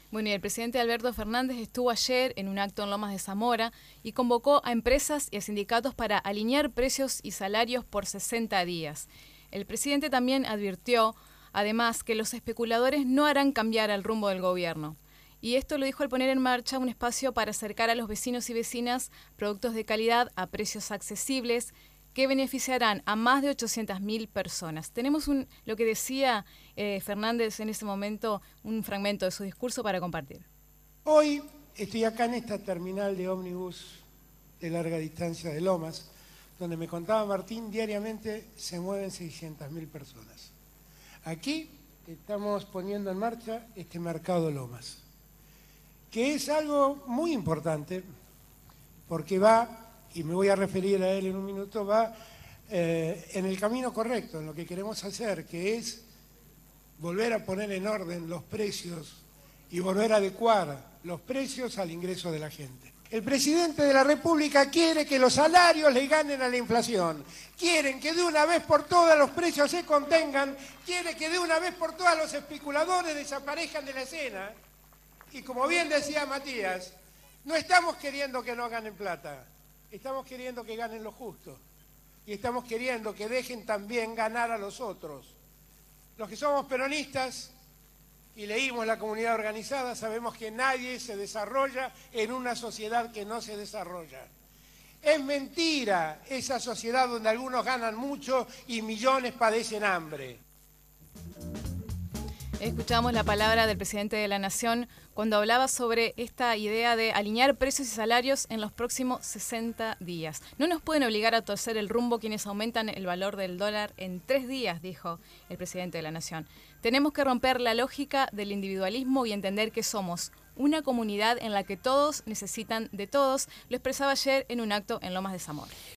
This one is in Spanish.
Bueno, y el presidente Alberto Fernández estuvo ayer en un acto en Lomas de Zamora y convocó a empresas y a sindicatos para alinear precios y salarios por 60 días. El presidente también advirtió, además, que los especuladores no harán cambiar el rumbo del gobierno. Y esto lo dijo al poner en marcha un espacio para acercar a los vecinos y vecinas productos de calidad a precios accesibles que beneficiarán a más de 800.000 personas. Tenemos lo que decía Fernández en ese momento, un fragmento de su discurso para compartir. Hoy estoy acá en esta terminal de ómnibus de larga distancia de Lomas, donde me contaba Martín, diariamente se mueven 600.000 personas. Aquí estamos poniendo en marcha este mercado Lomas, que es algo muy importante porque va, y me voy a referir a él en un minuto, va en el camino correcto, en lo que queremos hacer, que es volver a poner en orden los precios y volver a adecuar los precios al ingreso de la gente. El presidente de la República quiere que los salarios le ganen a la inflación, quieren que de una vez por todas los precios se contengan, quiere que de una vez por todas los especuladores desaparezcan de la escena. Y como bien decía Matías, no estamos queriendo que no ganen plata, estamos queriendo que ganen lo justo y estamos queriendo que dejen también ganar a los otros. Los que somos peronistas y leímos la comunidad organizada sabemos que nadie se desarrolla en una sociedad que no se desarrolla. Es mentira esa sociedad donde algunos ganan mucho y millones padecen hambre. Escuchamos la palabra del presidente de la Nación cuando hablaba sobre esta idea de alinear precios y salarios en los próximos 60 días. No nos pueden obligar a torcer el rumbo quienes aumentan el valor del dólar en 3 días, dijo el presidente de la Nación. Tenemos que romper la lógica del individualismo y entender que somos una comunidad en la que todos necesitan de todos, lo expresaba ayer en un acto en Lomas de Zamora.